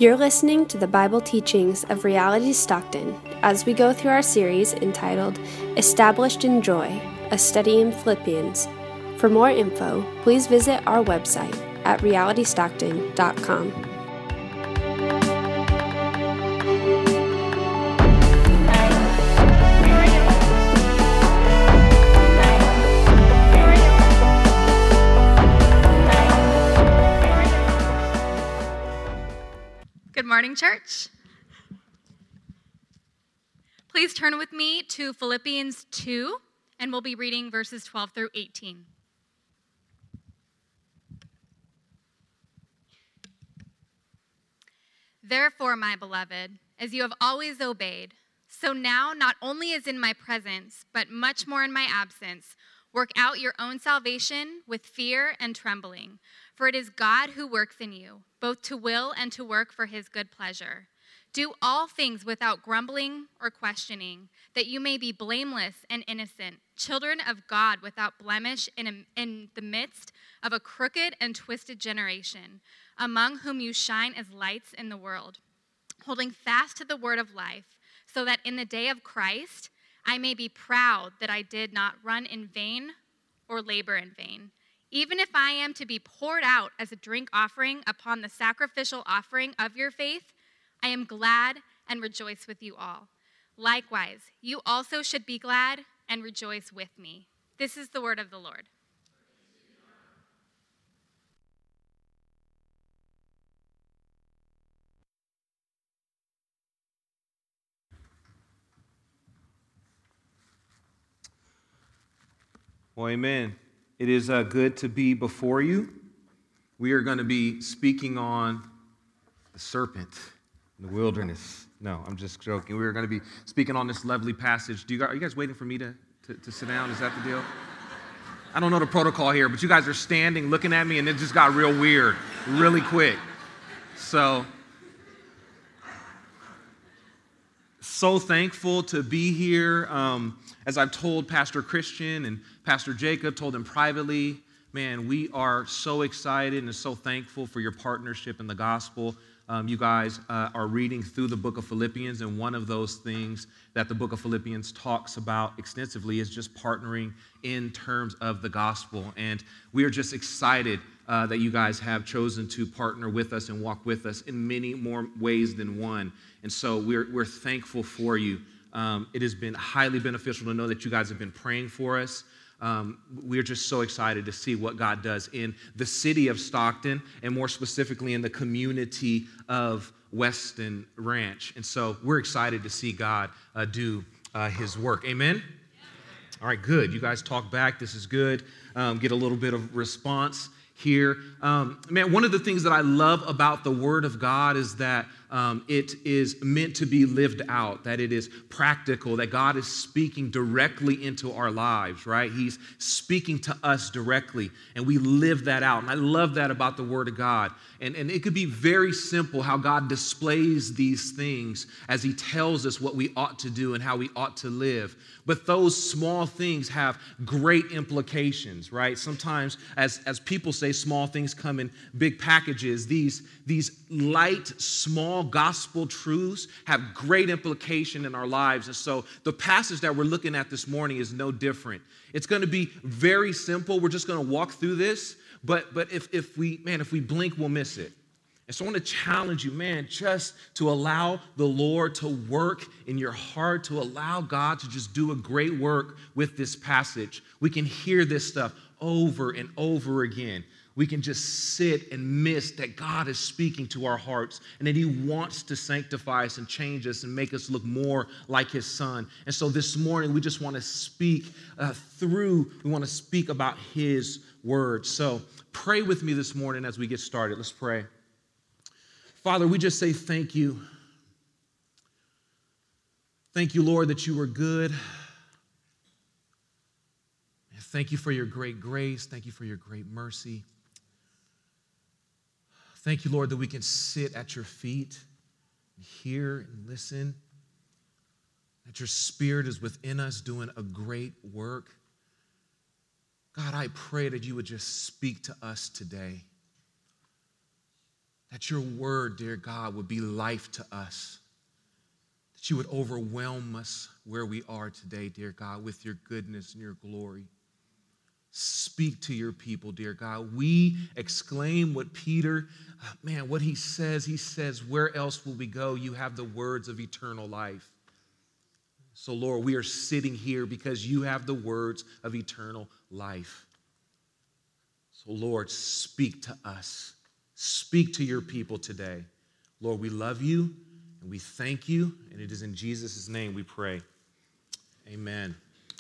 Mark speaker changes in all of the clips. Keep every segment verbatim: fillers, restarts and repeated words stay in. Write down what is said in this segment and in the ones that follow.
Speaker 1: You're listening to the Bible teachings of Reality Stockton as we go through our series entitled Established in Joy, a study in Philippians. For more info, please visit our website at reality stockton dot com.
Speaker 2: Good morning, church. Please turn with me to Philippians two, and we'll be reading verses twelve through eighteen. Therefore, my beloved, as you have always obeyed, so now not only as in my presence, but much more in my absence, work out your own salvation with fear and trembling. For it is God who works in you, both to will and to work for his good pleasure. Do all things without grumbling or questioning, that you may be blameless and innocent, children of God without blemish in, a, in the midst of a crooked and twisted generation, among whom you shine as lights in the world, holding fast to the word of life, so that in the day of Christ I may be proud that I did not run in vain or labor in vain. Even if I am to be poured out as a drink offering upon the sacrificial offering of your faith, I am glad and rejoice with you all. Likewise, you also should be glad and rejoice with me. This is the word of the Lord.
Speaker 3: Well, amen. It is uh, good to be before you. We are going to be speaking on the serpent in the wilderness. No, I'm just joking. We are going to be speaking on this lovely passage. Do you guys, are you guys waiting for me to, to, to sit down? Is that the deal? I don't know the protocol here, but you guys are standing, looking at me, and it just got real weird really quick. So, so thankful to be here. Um, as I've told Pastor Christian and Pastor Jacob, told him privately, man, we are so excited and so thankful for your partnership in the gospel. Um, you guys uh, are reading through the book of Philippians, and one of those things that the book of Philippians talks about extensively is just partnering in terms of the gospel. And we are just excited uh, that you guys have chosen to partner with us and walk with us in many more ways than one. And so we're we're thankful for you. Um, it has been highly beneficial to know that you guys have been praying for us. Um, we're just so excited to see what God does in the city of Stockton, and more specifically in the community of Weston Ranch. And so we're excited to see God uh, do uh, his work. Amen? All right, good. You guys talk back. This is good. Um, get a little bit of response here. Um, man, one of the things that I love about the Word of God is that um, it is meant to be lived out, that it is practical, that God is speaking directly into our lives, right? He's speaking to us directly, and we live that out. And I love that about the Word of God. And, and it could be very simple how God displays these things as he tells us what we ought to do and how we ought to live. But those small things have great implications, right? Sometimes, as, as people say, small things come in big packages. These, these light, small gospel truths have great implication in our lives. And so the passage that we're looking at this morning is no different. It's going to be very simple. We're just going to walk through this. But but if if we, man, if we blink, we'll miss it. And so I want to challenge you, man, just to allow the Lord to work in your heart, to allow God to just do a great work with this passage. We can hear this stuff over and over again. We can just sit and miss that God is speaking to our hearts and that he wants to sanctify us and change us and make us look more like his son. And so this morning, we just want to speak uh, through, we want to speak about his word. So pray with me this morning as we get started. Let's pray. Father, we just say thank you. Thank you, Lord, that you are good. Thank you for your great grace. Thank you for your great mercy. Thank you, Lord, that we can sit at your feet and hear and listen, that your Spirit is within us doing a great work. God, I pray that you would just speak to us today. that your word, dear God, would be life to us, that you would overwhelm us where we are today, dear God, with your goodness and your glory. Speak to your people, dear God. We exclaim what Peter, man, what he says. He says, where else will we go? You have the words of eternal life. So, Lord, we are sitting here because you have the words of eternal life. So, Lord, speak to us. Speak to your people today. Lord, we love you and we thank you, and it is in Jesus' name we pray. Amen.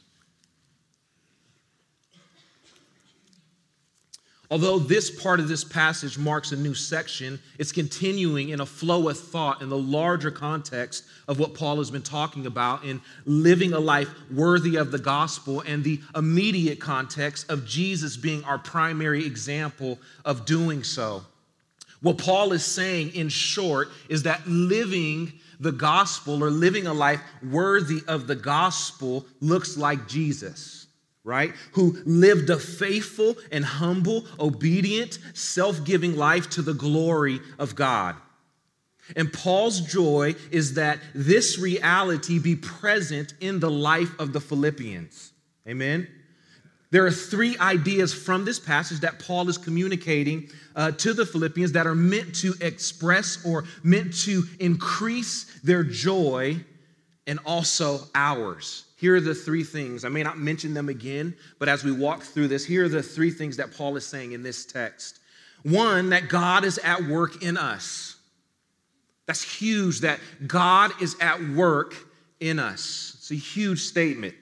Speaker 3: Although this part of this passage marks a new section, it's continuing in a flow of thought in the larger context of what Paul has been talking about in living a life worthy of the gospel and the immediate context of Jesus being our primary example of doing so. What Paul is saying, in short, is that living the gospel or living a life worthy of the gospel looks like Jesus. Right? Who lived a faithful and humble, obedient, self-giving life to the glory of God. And Paul's joy is that this reality be present in the life of the Philippians. Amen? There are three ideas from this passage that Paul is communicating uh, to the Philippians that are meant to express or meant to increase their joy and also ours. Here are the three things. I may not mention them again, but as we walk through this, here are the three things that Paul is saying in this text. One, that God is at work in us. That's huge, that God is at work in us. It's a huge statement.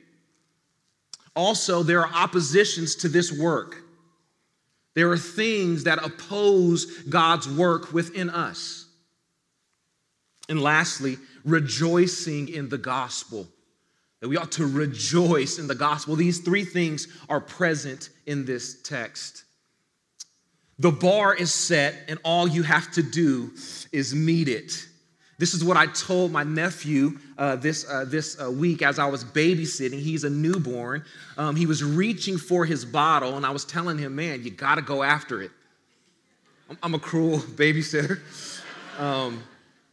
Speaker 3: Also, there are oppositions to this work. There are things that oppose God's work within us. And lastly, rejoicing in the gospel. That we ought to rejoice in the gospel. These three things are present in this text. The bar is set, and all you have to do is meet it. This is what I told my nephew uh, this uh, this uh, week as I was babysitting. He's a newborn. Um, he was reaching for his bottle, and I was telling him, man, you got to go after it. I'm, I'm a cruel babysitter. Um,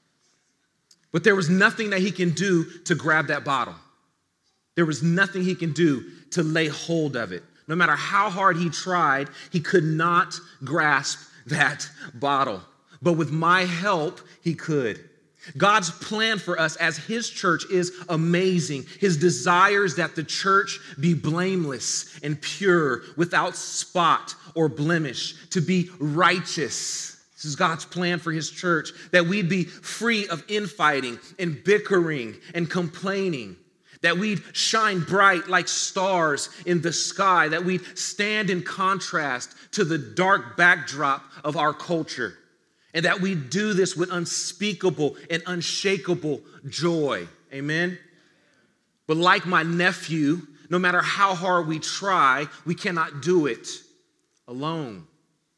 Speaker 3: but there was nothing that he can do to grab that bottle. There was nothing he can do to lay hold of it. No matter how hard he tried, he could not grasp that bottle. But with my help, he could. God's plan for us as his church is amazing. His desire is that the church be blameless and pure, without spot or blemish, to be righteous. This is God's plan for his church, that we'd be free of infighting and bickering and complaining. That we'd shine bright like stars in the sky, that we'd stand in contrast to the dark backdrop of our culture, and that we do this with unspeakable and unshakable joy. Amen? But like my nephew, no matter how hard we try, we cannot do it alone.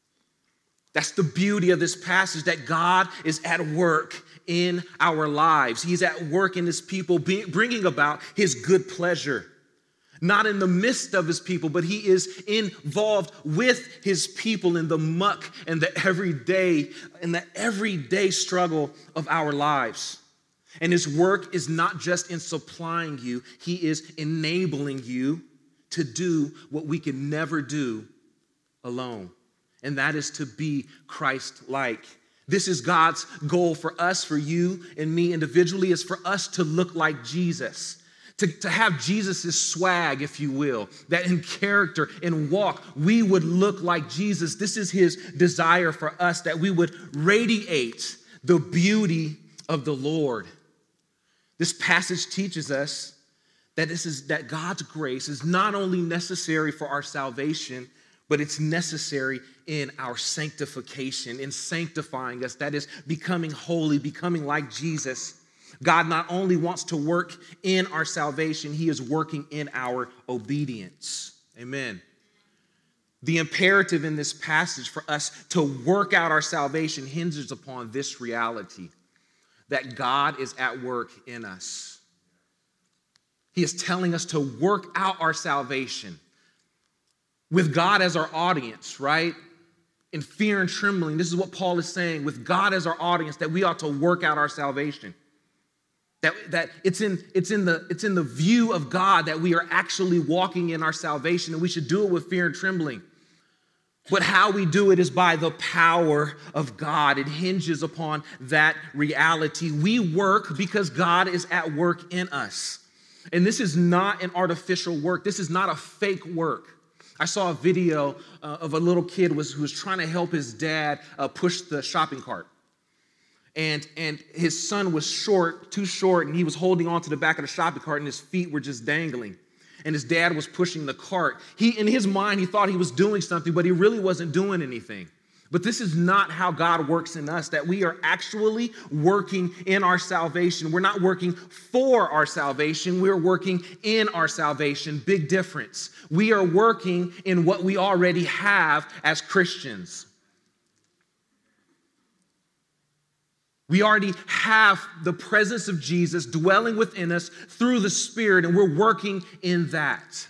Speaker 3: That's the beauty of this passage, that God is at work in our lives. He's at work in his people, bringing about his good pleasure. Not in the midst of his people, but he is involved with his people in the muck and the everyday, and the everyday struggle of our lives. And his work is not just in supplying you, he is enabling you to do what we can never do alone. And that is to be Christ-like. This is God's goal for us, for you and me individually, is for us to look like Jesus. To, to have Jesus' swag, if you will, that in character, in walk, we would look like Jesus. This is his desire for us, that we would radiate the beauty of the Lord. This passage teaches us that this is that God's grace is not only necessary for our salvation, but it's necessary in our sanctification, in sanctifying us. That is becoming holy, becoming like Jesus. God not only wants to work in our salvation, he is working in our obedience. Amen. The imperative in this passage for us to work out our salvation hinges upon this reality, that God is at work in us. He is telling us to work out our salvation with God as our audience, right? in fear and trembling. This is what Paul is saying, with God as our audience, that we ought to work out our salvation. That, that it's in, it's in the, it's in the view of God that we are actually walking in our salvation, and we should do it with fear and trembling. But how we do it is by the power of God. It hinges upon that reality. We work because God is at work in us. And this is not an artificial work. This is not a fake work. I saw a video uh, of a little kid was, who was trying to help his dad uh, push the shopping cart. And, and his son was short, too short, and he was holding on to the back of the shopping cart, and his feet were just dangling. And his dad was pushing the cart. He, in his mind, he thought he was doing something, but he really wasn't doing anything. But this is not how God works in us, that we are actually working in our salvation. We're not working for our salvation. We're working in our salvation. Big difference. We are working in what we already have as Christians. We already have the presence of Jesus dwelling within us through the Spirit, and we're working in that.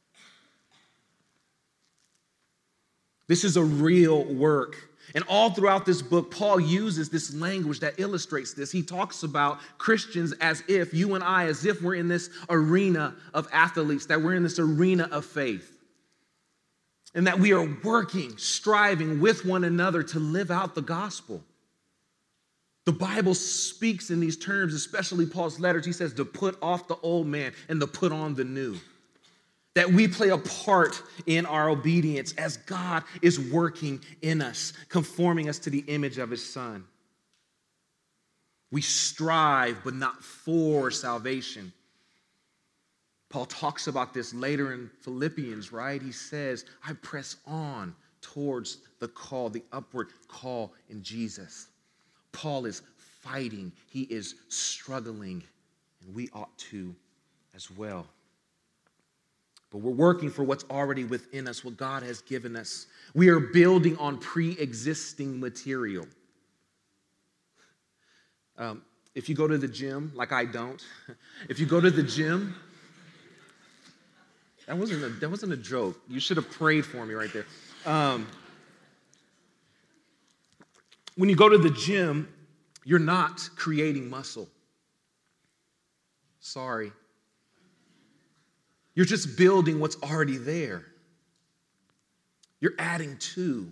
Speaker 3: This is a real work. And all throughout this book, Paul uses this language that illustrates this. He talks about Christians as if, you and I, as if we're in this arena of athletes, that we're in this arena of faith. And that we are working, striving with one another to live out the gospel. The Bible speaks in these terms, especially Paul's letters. He says to put off the old man and to put on the new. That we play a part in our obedience as God is working in us, conforming us to the image of his Son. We strive, but not for salvation. Paul talks about this later in Philippians, right? He says, I press on towards the call, the upward call in Jesus. Paul is fighting. He is struggling, and we ought to as well. But we're working for what's already within us, what God has given us. We are building on pre-existing material. Um, if you go to the gym, like I don't, if you go to the gym, that wasn't a, that wasn't a joke. You should have prayed for me right there. Um, when you go to the gym, you're not creating muscle. Sorry. You're just building what's already there. You're adding to.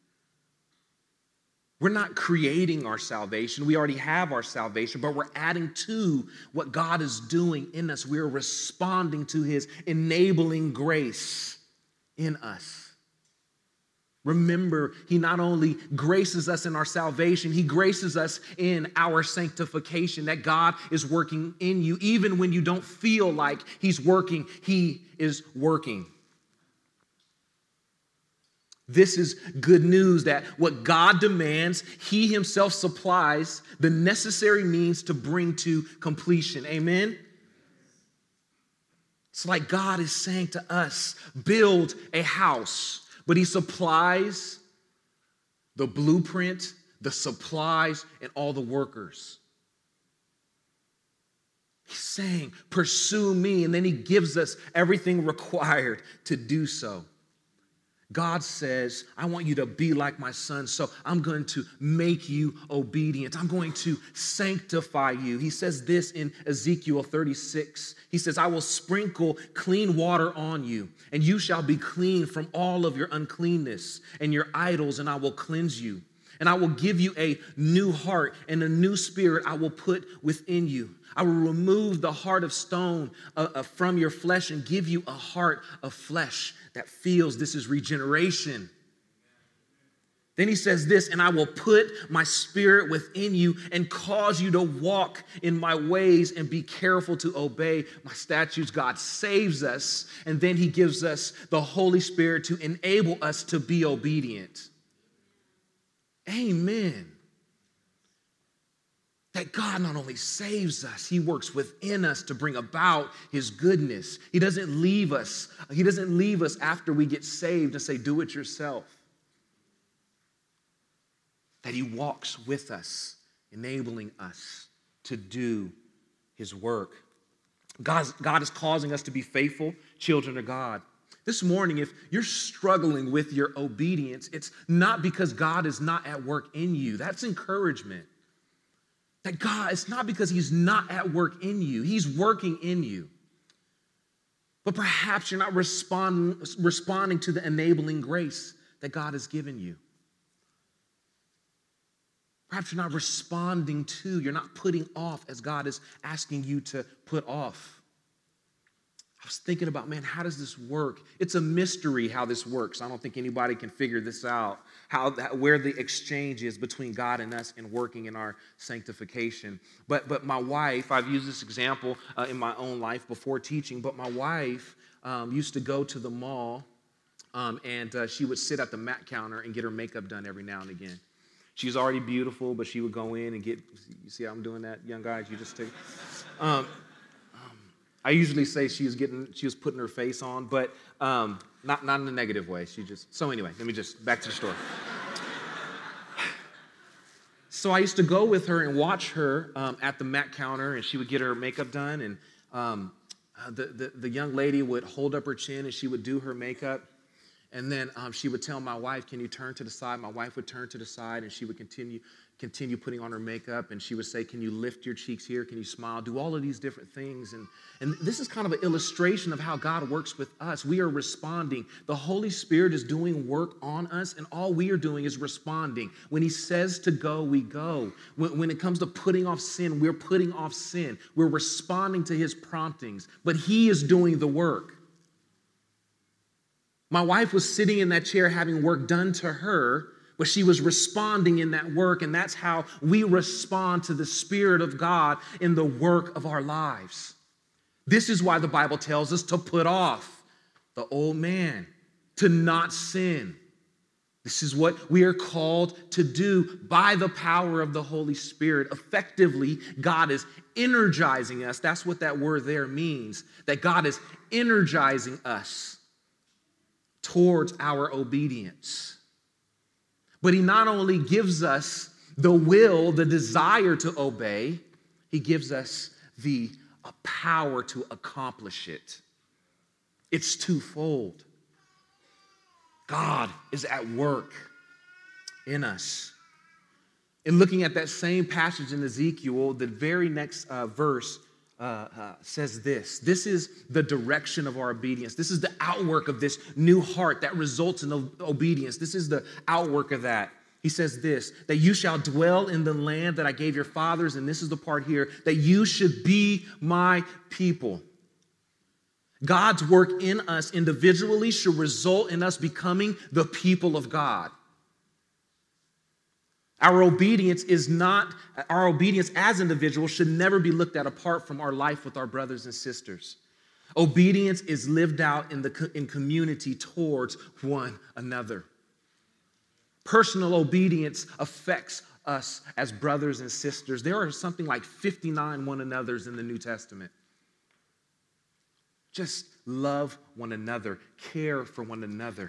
Speaker 3: We're not creating our salvation. We already have our salvation, but we're adding to what God is doing in us. We're responding to his enabling grace in us. Remember, he not only graces us in our salvation, he graces us in our sanctification, that God is working in you. Even when you don't feel like he's working, he is working. This is good news that what God demands, he himself supplies the necessary means to bring to completion. Amen? It's like God is saying to us, build a house. But he supplies the blueprint, the supplies, and all the workers. He's saying, pursue me, and then he gives us everything required to do so. God says, I want you to be like my son, so I'm going to make you obedient. I'm going to sanctify you. He says this in Ezekiel thirty-six. He says, I will sprinkle clean water on you, and you shall be clean from all of your uncleanness and your idols, and I will cleanse you. And I will give you a new heart, and a new spirit I will put within you. I will remove the heart of stone uh, uh, from your flesh and give you a heart of flesh that feels. This is regeneration. Then he says this, and I will put my spirit within you and cause you to walk in my ways and be careful to obey my statutes. God saves us, and then he gives us the Holy Spirit to enable us to be obedient. Amen. That God not only saves us, he works within us to bring about his goodness. He doesn't leave us. He doesn't leave us after we get saved and say, do it yourself. That he walks with us, enabling us to do his work. God, God is causing us to be faithful children of God. This morning, if you're struggling with your obedience, it's not because God is not at work in you. That's encouragement. That God, it's not because he's not at work in you. He's working in you. But perhaps you're not responding, responding to the enabling grace that God has given you. Perhaps you're not responding to, you're not putting off as God is asking you to put off. I was thinking about, man, how does this work? It's a mystery how this works. I don't think anybody can figure this out, how that, where the exchange is between God and us in working in our sanctification. But but my wife, I've used this example uh, in my own life before teaching, but my wife um, used to go to the mall um, and uh, she would sit at the mat counter and get her makeup done every now and again. She's already beautiful, but she would go in and get, you see how I'm doing that, young guys? You just take, um, I usually say she was getting, she was putting her face on, but um, not, not in a negative way. She just, so anyway, let me just, back to the story. So I used to go with her and watch her um, at the mat counter, and she would get her makeup done, and um, uh, the, the, the young lady would hold up her chin, and she would do her makeup, and then um, she would tell my wife, can you turn to the side? My wife would turn to the side, and she would continue continue putting on her makeup, and she would say, can you lift your cheeks here? Can you smile? Do all of these different things. And, and this is kind of an illustration of how God works with us. We are responding. The Holy Spirit is doing work on us, and all we are doing is responding. When he says to go, we go. When, when it comes to putting off sin, we're putting off sin. We're responding to his promptings, but he is doing the work. My wife was sitting in that chair having work done to her, but she was responding in that work, and that's how we respond to the Spirit of God in the work of our lives. This is why the Bible tells us to put off the old man, to not sin. This is what we are called to do by the power of the Holy Spirit. Effectively, God is energizing us. That's what that word there means, that God is energizing us towards our obedience. But he not only gives us the will, the desire to obey, he gives us the power to accomplish it. It's twofold. God is at work in us. In looking at that same passage in Ezekiel, the very next uh, verse uh, uh, says this. This is the direction of our obedience. This is the outwork of this new heart that results in obedience. This is the outwork of that. He says this, that you shall dwell in the land that I gave your fathers, and this is the part here, that you should be my people. God's work in us individually should result in us becoming the people of God. Our obedience is not, our obedience as individuals should never be looked at apart from our life with our brothers and sisters. Obedience is lived out in the in community towards one another. Personal obedience affects us as brothers and sisters. There are something like fifty-nine one another's in the New Testament. Just love one another, care for one another.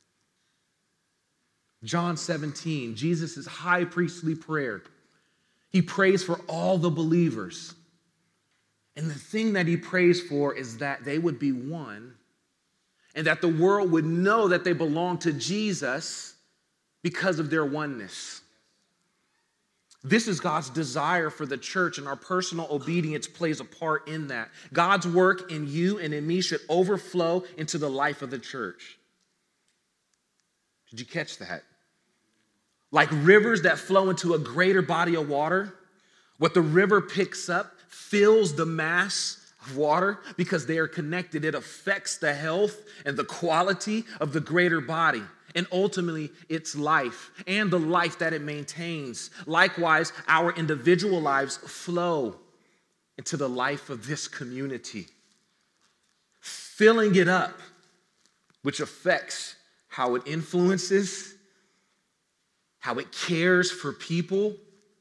Speaker 3: John seventeen, Jesus' high priestly prayer. He prays for all the believers. And the thing that he prays for is that they would be one and that the world would know that they belong to Jesus because of their oneness. This is God's desire for the church, and our personal obedience plays a part in that. God's work in you and in me should overflow into the life of the church. Did you catch that? Like rivers that flow into a greater body of water, what the river picks up fills the mass of water because they are connected. It affects the health and the quality of the greater body, and ultimately its life and the life that it maintains. Likewise, our individual lives flow into the life of this community, filling it up, which affects how it influences, how it cares for people.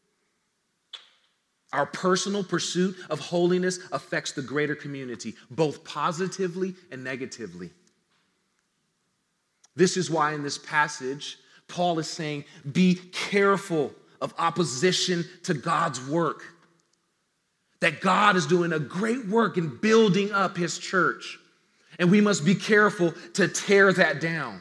Speaker 3: Our personal pursuit of holiness affects the greater community, both positively and negatively. This is why in this passage, Paul is saying, be careful of opposition to God's work. That God is doing a great work in building up his church. And we must be careful to tear that down.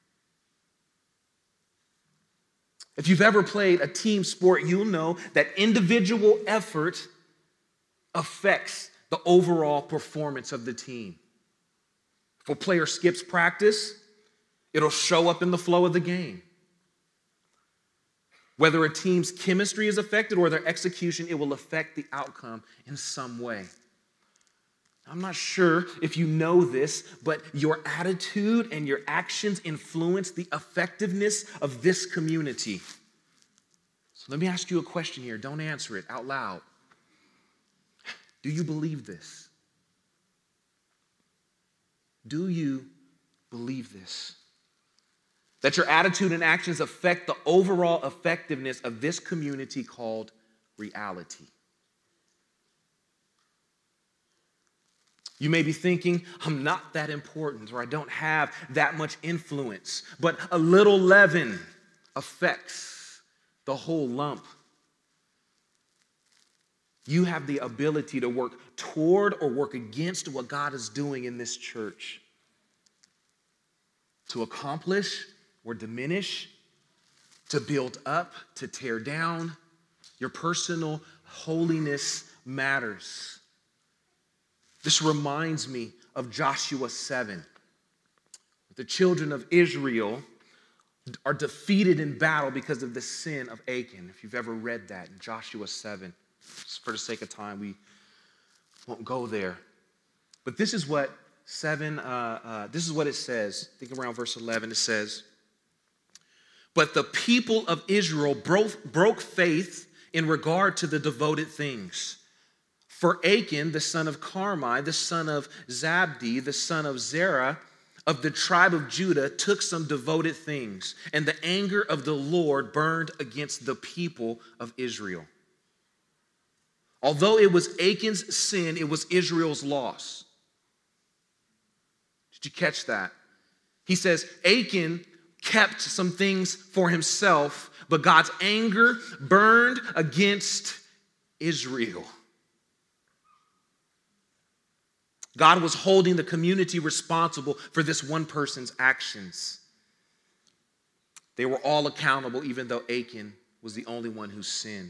Speaker 3: If you've ever played a team sport, you'll know that individual effort affects the overall performance of the team. If a player skips practice, it'll show up in the flow of the game. Whether a team's chemistry is affected or their execution, it will affect the outcome in some way. I'm not sure if you know this, but your attitude and your actions influence the effectiveness of this community. So let me ask you a question here. Don't answer it out loud. Do you believe this? Do you believe this? That your attitude and actions affect the overall effectiveness of this community called reality. You may be thinking, I'm not that important, or I don't have that much influence, but a little leaven affects the whole lump. You have the ability to work toward or work against what God is doing in this church, to accomplish or diminish, to build up, to tear down. Your personal holiness matters. This reminds me of Joshua seven. The children of Israel are defeated in battle because of the sin of Achan. If you've ever read that in Joshua seven, just for the sake of time, we won't go there. But this is what seven. Uh, uh, this is what it says. I think around verse eleven, it says, "But the people of Israel broke, broke faith in regard to the devoted things. For Achan, the son of Carmi, the son of Zabdi, the son of Zerah, of the tribe of Judah, took some devoted things, and the anger of the Lord burned against the people of Israel. Although it was Achan's sin, it was Israel's loss." Did you catch that? He says Achan kept some things for himself, but God's anger burned against Israel. God was holding the community responsible for this one person's actions. They were all accountable, even though Achan was the only one who sinned.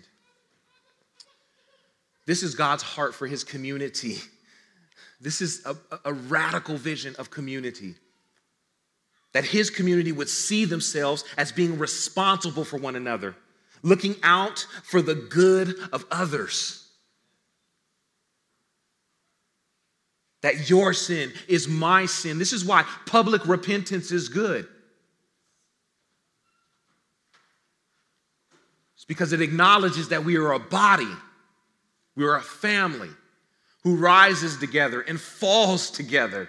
Speaker 3: This is God's heart for his community. This is a, a radical vision of community. That his community would see themselves as being responsible for one another, looking out for the good of others. That your sin is my sin. This is why public repentance is good. It's because it acknowledges that we are a body, we are a family who rises together and falls together.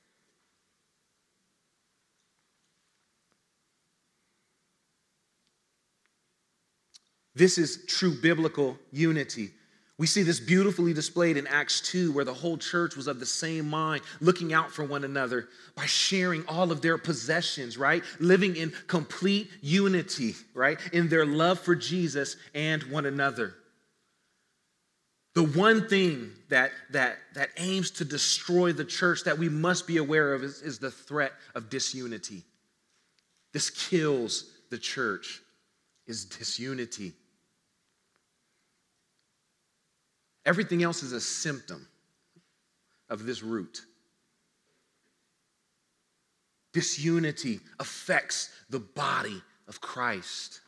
Speaker 3: This is true biblical unity. We see this beautifully displayed in Acts two, where the whole church was of the same mind, looking out for one another by sharing all of their possessions, right? Living in complete unity, right? In their love for Jesus and one another. The one thing that, that, that aims to destroy the church that we must be aware of is, is the threat of disunity. This kills the church, is disunity. Everything else is a symptom of this root. Disunity affects the body of Christ.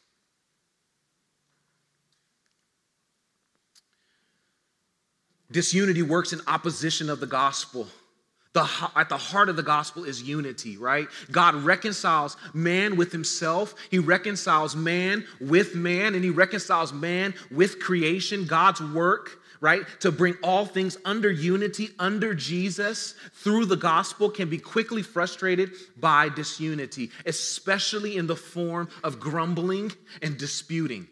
Speaker 3: Disunity works in opposition of the gospel. The, at the heart of the gospel is unity, right? God reconciles man with himself. He reconciles man with man, and he reconciles man with creation, God's work, right? To bring all things under unity, under Jesus, through the gospel, can be quickly frustrated by disunity, especially in the form of grumbling and disputing.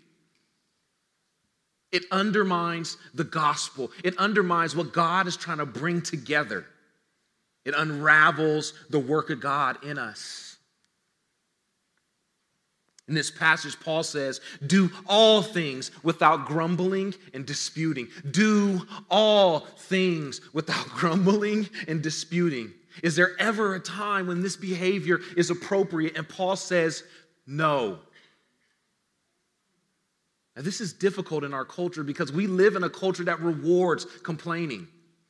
Speaker 3: It undermines the gospel. It undermines what God is trying to bring together. It unravels the work of God in us. In this passage, Paul says, do all things without grumbling and disputing. Do all things without grumbling and disputing. Is there ever a time when this behavior is appropriate? And Paul says, no. Now, this is difficult in our culture because we live in a culture that rewards complaining.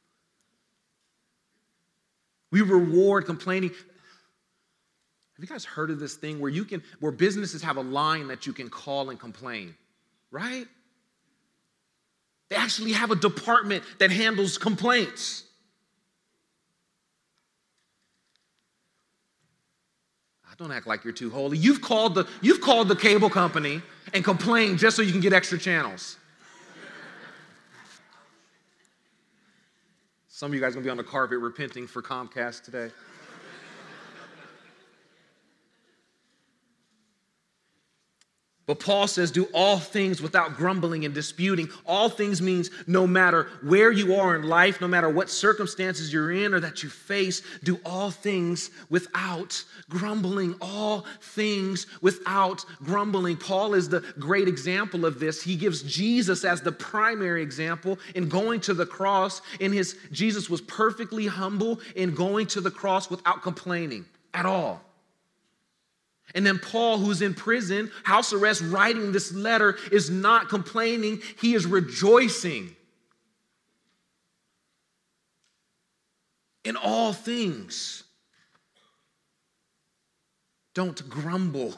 Speaker 3: We reward complaining. Have you guys heard of this thing where you can, where businesses have a line that you can call and complain, right? They actually have a department that handles complaints. Don't act like you're too holy. You've called the, you've called the cable company and complained just so you can get extra channels. Some of you guys are going to be on the carpet repenting for Comcast today. But Paul says, do all things without grumbling and disputing. All things means no matter where you are in life, no matter what circumstances you're in or that you face, do all things without grumbling. All things without grumbling. Paul is the great example of this. He gives Jesus as the primary example in going to the cross. In his, Jesus was perfectly humble in going to the cross without complaining at all. And then Paul, who's in prison, house arrest, writing this letter, is not complaining. He is rejoicing in all things. Don't grumble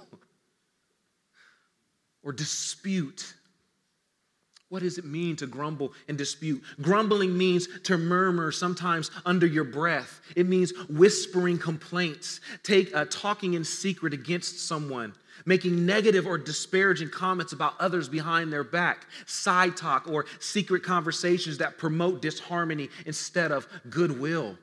Speaker 3: or dispute. What does it mean to grumble and dispute? Grumbling means to murmur, sometimes under your breath. It means whispering complaints, take uh, talking in secret against someone, making negative or disparaging comments about others behind their back, side talk or secret conversations that promote disharmony instead of goodwill.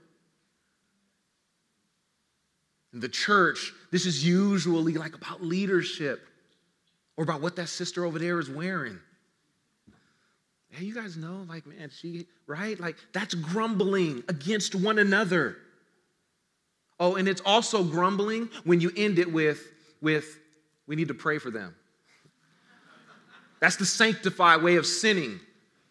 Speaker 3: In the church, this is usually like about leadership or about what that sister over there is wearing. Hey, you guys know, like, man, she, right? Like, that's grumbling against one another. Oh, and it's also grumbling when you end it with, with, we need to pray for them. That's the sanctified way of sinning.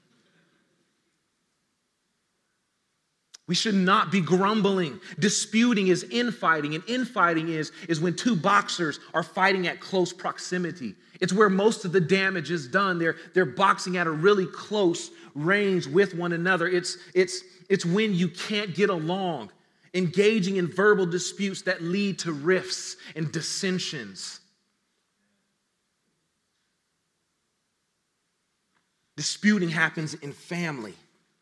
Speaker 3: We should not be grumbling. Disputing is infighting, and infighting is, is when two boxers are fighting at close proximity. It's where most of the damage is done. They're, they're boxing at a really close range with one another. It's, it's, it's when you can't get along, engaging in verbal disputes that lead to rifts and dissensions. Disputing happens in family.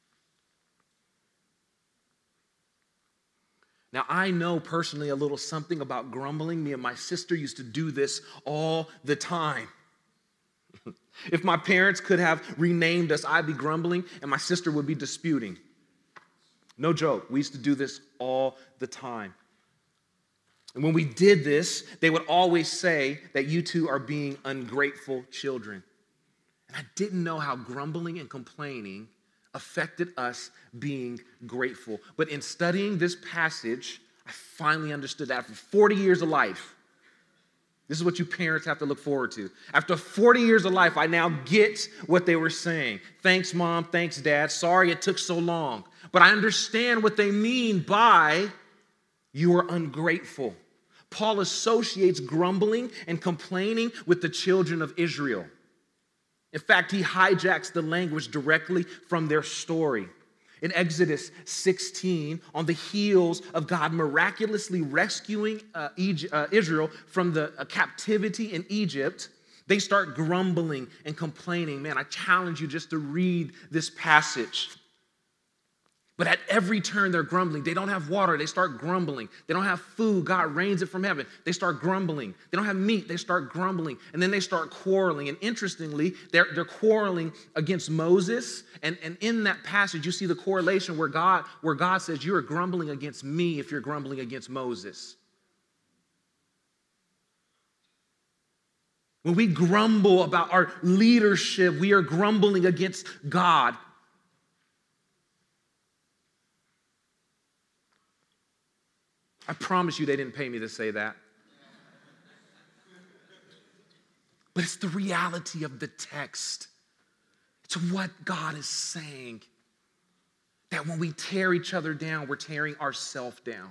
Speaker 3: Now, I know personally a little something about grumbling. Me and my sister used to do this all the time. If my parents could have renamed us, I'd be grumbling and my sister would be disputing. No joke. We used to do this all the time. And when we did this, they would always say that you two are being ungrateful children. And I didn't know how grumbling and complaining affected us being grateful. But in studying this passage, I finally understood that. After forty years of life, this is what you parents have to look forward to. After forty years of life, I now get what they were saying. Thanks, Mom. Thanks, Dad. Sorry it took so long. But I understand what they mean by you are ungrateful. Paul associates grumbling and complaining with the children of Israel. In fact, he hijacks the language directly from their story. In Exodus sixteen, on the heels of God miraculously rescuing uh, Egypt, uh, Israel from the uh, captivity in Egypt, they start grumbling and complaining. Man, I challenge you just to read this passage. But at every turn, they're grumbling. They don't have water. They start grumbling. They don't have food. God rains it from heaven. They start grumbling. They don't have meat. They start grumbling. And then they start quarreling. And interestingly, they're, they're quarreling against Moses. And, and in that passage, you see the correlation where God, where God says, you are grumbling against me if you're grumbling against Moses. When we grumble about our leadership, we are grumbling against God. I promise you they didn't pay me to say that. But it's the reality of the text. It's what God is saying. That when we tear each other down, we're tearing ourselves down.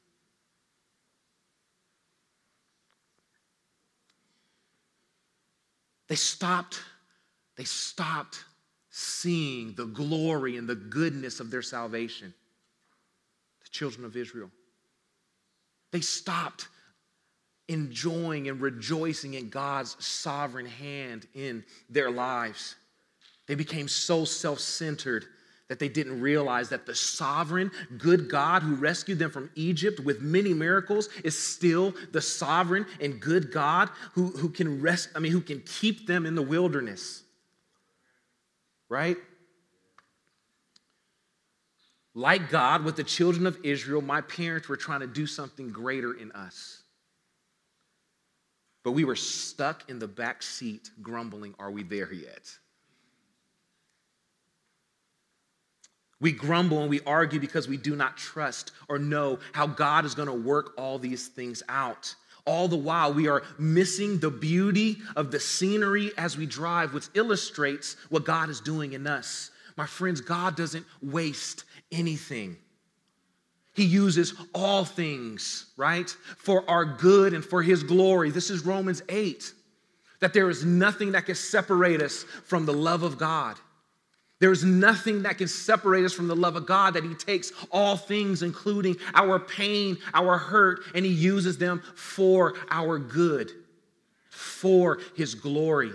Speaker 3: They stopped, they stopped seeing the glory and the goodness of their salvation. The children of Israel. They stopped enjoying and rejoicing in God's sovereign hand in their lives. They became so self-centered that they didn't realize that the sovereign, good God who rescued them from Egypt with many miracles is still the sovereign and good God who, who can rest, I mean, who can keep them in the wilderness. Right? Like God, with the children of Israel, my parents were trying to do something greater in us. But we were stuck in the back seat grumbling, are we there yet? We grumble and we argue because we do not trust or know how God is going to work all these things out. All the while, we are missing the beauty of the scenery as we drive, which illustrates what God is doing in us. My friends, God doesn't waste anything. He uses all things, right, for our good and for his glory. This is Romans eight, that there is nothing that can separate us from the love of God. There is nothing that can separate us from the love of God, that he takes all things, including our pain, our hurt, and he uses them for our good, for his glory.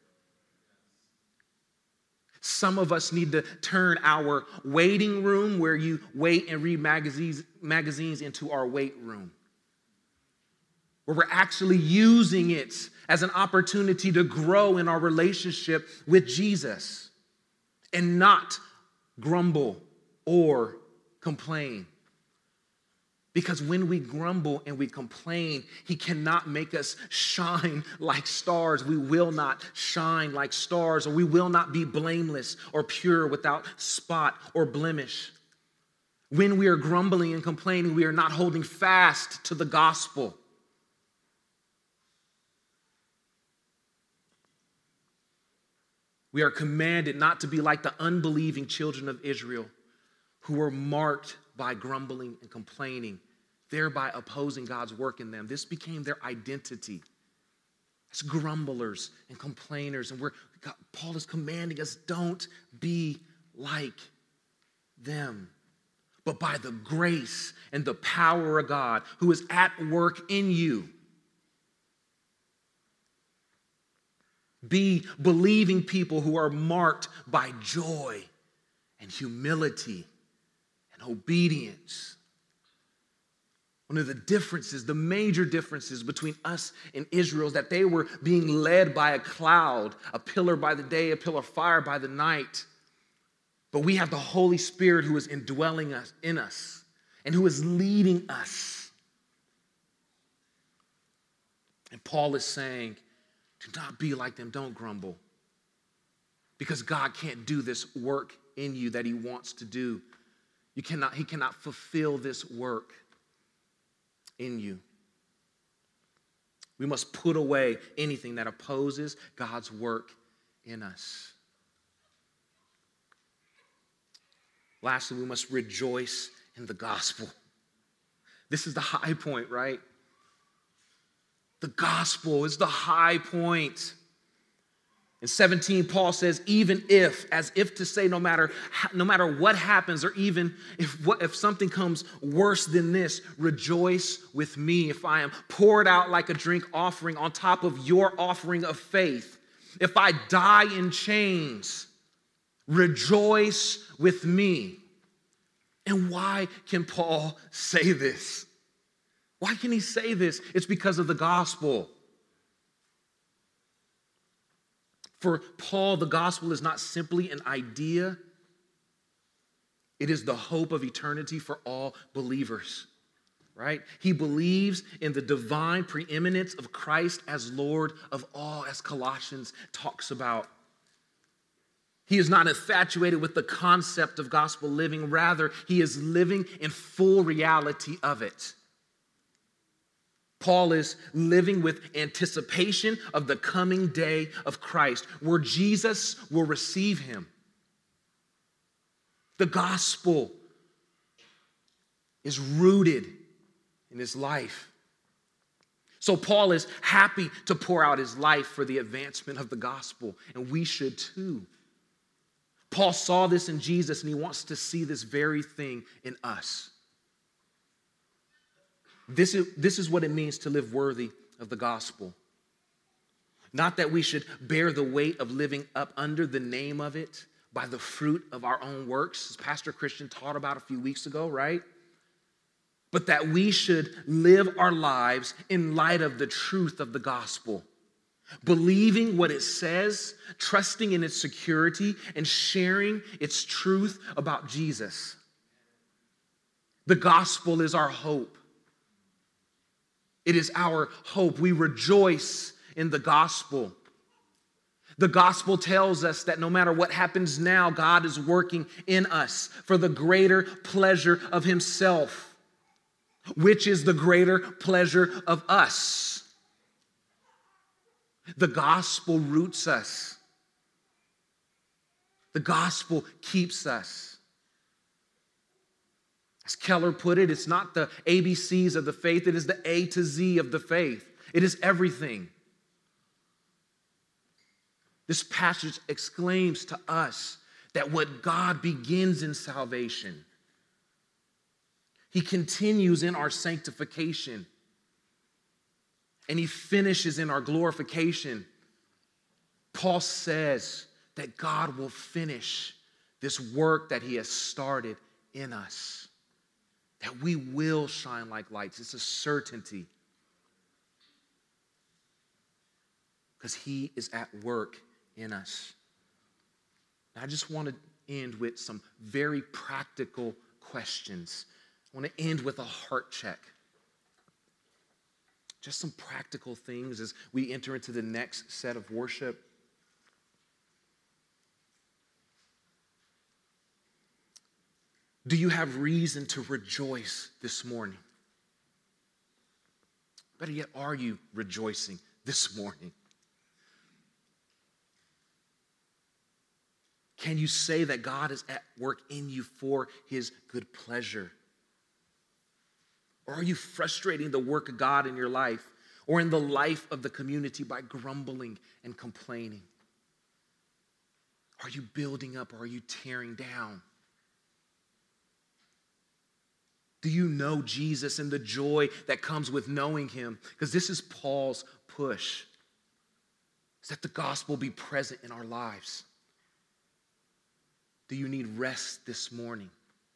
Speaker 3: Some of us need to turn our waiting room, where you wait and read magazines, magazines into our wait room, where we're actually using it as an opportunity to grow in our relationship with Jesus. And not grumble or complain. Because when we grumble and we complain, he cannot make us shine like stars. We will not shine like stars, or we will not be blameless or pure without spot or blemish. When we are grumbling and complaining, we are not holding fast to the gospel. We are commanded not to be like the unbelieving children of Israel, who were marked by grumbling and complaining, thereby opposing God's work in them. This became their identity as grumblers and complainers. And we're, God, Paul is commanding us, don't be like them. But by the grace and the power of God, who is at work in you, be believing people who are marked by joy and humility and obedience. One of the differences, the major differences between us and Israel, is that they were being led by a cloud, a pillar by the day, a pillar of fire by the night. But we have the Holy Spirit who is indwelling us in us and who is leading us. And Paul is saying, do not be like them. Don't grumble. Because God can't do this work in you that he wants to do. You cannot, he cannot fulfill this work in you. We must put away anything that opposes God's work in us. Lastly, we must rejoice in the gospel. This is the high point, right? The gospel is the high point. In seventeen, Paul says, even if, as if to say, no matter, no matter what happens, or even if, what, if something comes worse than this, rejoice with me if I am poured out like a drink offering on top of your offering of faith. If I die in chains, rejoice with me. And why can Paul say this? Why can he say this? It's because of the gospel. For Paul, the gospel is not simply an idea. It is the hope of eternity for all believers, right? He believes in the divine preeminence of Christ as Lord of all, as Colossians talks about. He is not infatuated with the concept of gospel living. Rather, he is living in full reality of it. Paul is living with anticipation of the coming day of Christ, where Jesus will receive him. The gospel is rooted in his life. So Paul is happy to pour out his life for the advancement of the gospel, and we should too. Paul saw this in Jesus, and he wants to see this very thing in us. This is, this is what it means to live worthy of the gospel. Not that we should bear the weight of living up under the name of it by the fruit of our own works, as Pastor Christian taught about a few weeks ago, right? But that we should live our lives in light of the truth of the gospel, believing what it says, trusting in its security, and sharing its truth about Jesus. The gospel is our hope. It is our hope. We rejoice in the gospel. The gospel tells us that no matter what happens now, God is working in us for the greater pleasure of himself, which is the greater pleasure of us. The gospel roots us. The gospel keeps us. As Keller put it, it's not the A B Cs of the faith, it is the A to Z of the faith. It is everything. This passage exclaims to us that what God begins in salvation, he continues in our sanctification, and he finishes in our glorification. Paul says that God will finish this work that he has started in us, that we will shine like lights. It's a certainty because he is at work in us. Now, I just want to end with some very practical questions. I want to end with a heart check. Just some practical things as we enter into the next set of worship. Do you have reason to rejoice this morning? Better yet, are you rejoicing this morning? Can you say that God is at work in you for his good pleasure? Or are you frustrating the work of God in your life or in the life of the community by grumbling and complaining? Are you building up or are you tearing down? Do you know Jesus and the joy that comes with knowing him? Because this is Paul's push, is that the gospel be present in our lives. Do you need rest this morning?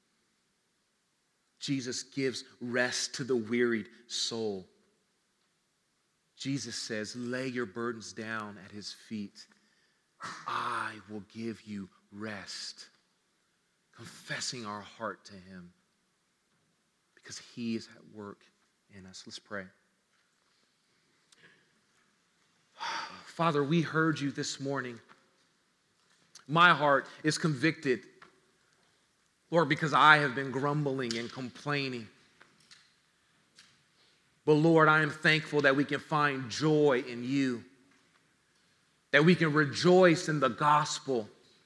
Speaker 3: Jesus gives rest to the wearied soul. Jesus says, lay your burdens down at his feet. I will give you rest. Confessing our heart to him because he is at work in us. Let's pray. Father, we heard you this morning. My heart is convicted, Lord, because I have been grumbling and complaining. But Lord, I am thankful that we can find joy in you, that we can rejoice in the gospel,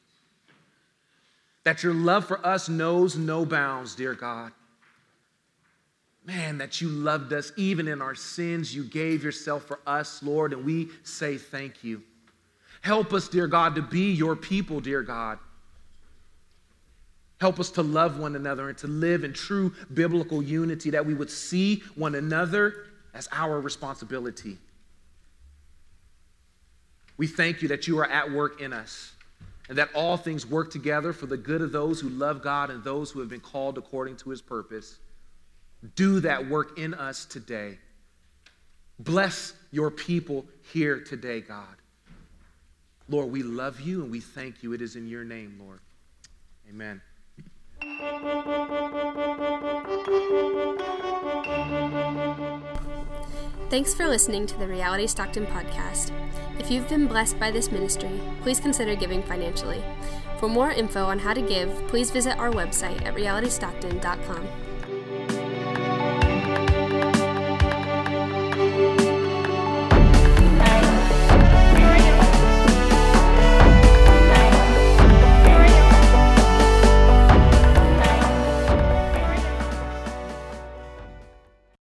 Speaker 3: that your love for us knows no bounds, dear God. Man, that you loved us even in our sins. You gave yourself for us, Lord, and we say thank you. Help us, dear God, to be your people, dear God. Help us to love one another and to live in true biblical unity, that we would see one another as our responsibility. We thank you that you are at work in us and that all things work together for the good of those who love God and those who have been called according to his purpose. Do that work in us today. Bless your people here today, God. Lord, we love you and we thank you. It is in your name, Lord. Amen.
Speaker 1: Thanks for listening to the Reality Stockton podcast. If you've been blessed by this ministry, please consider giving financially. For more info on how to give, please visit our website at reality stockton dot com.